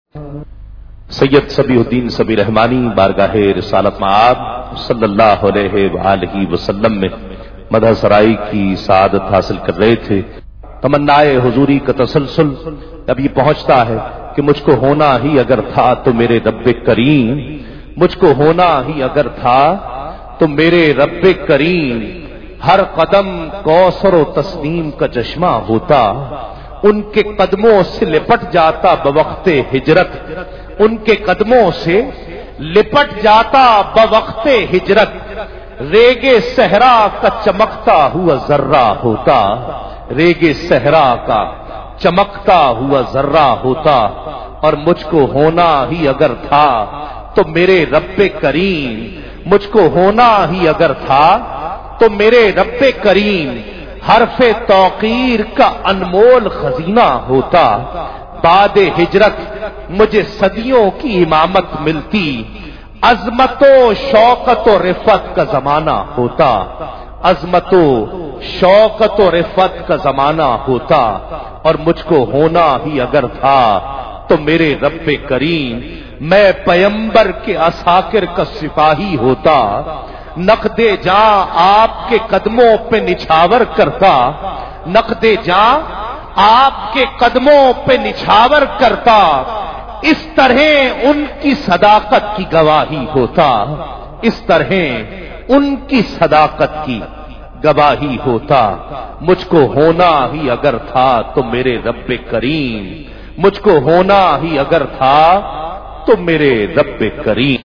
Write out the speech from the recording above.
سید سبیح الدین سبی رحمانی بارگاہ رسالت مآب صلی اللہ علیہ وآلہ وسلم میں مدح سرائی کی سعادت حاصل کر رہے تھے۔ تمنائے حضوری کا تسلسل اب یہ پہنچتا ہے کہ مجھ کو ہونا ہی اگر تھا تو میرے رب کریم، مجھ کو ہونا ہی اگر تھا تو میرے رب کریم، ہر قدم کوثر و تسنیم کا چشمہ ہوتا، ان کے قدموں سے لپٹ جاتا بوقت ہجرت، ان کے قدموں سے لپٹ جاتا بوقت ہجرت، ریگ صحرا کا چمکتا ہوا ذرہ ہوتا، ریگ صحرا کا چمکتا ہوا ذرہ ہوتا، اور مجھ کو ہونا ہی اگر تھا تو میرے رب کریم، مجھ کو ہونا ہی اگر تھا تو میرے رب کریم حرف توقیر کا انمول خزینہ ہوتا، بعد ہجرت مجھے صدیوں کی امامت ملتی، عظمت و شوقت و رفت کا زمانہ ہوتا، عظمت و شوقت و رفت کا زمانہ ہوتا، اور مجھ کو ہونا ہی اگر تھا تو میرے رب کریم میں پیمبر کے عساکر کا سپاہی ہوتا، نقد جاں آپ کے قدموں پہ نچھاور کرتا، نقد جاں آپ کے قدموں پہ نچھاور کرتا، اس طرح ان کی صداقت کی گواہی ہوتا، اس طرح ان کی صداقت کی گواہی ہوتا، مجھ کو ہونا ہی اگر تھا تو میرے رب کریم، مجھ کو ہونا ہی اگر تھا تو میرے رب کریم۔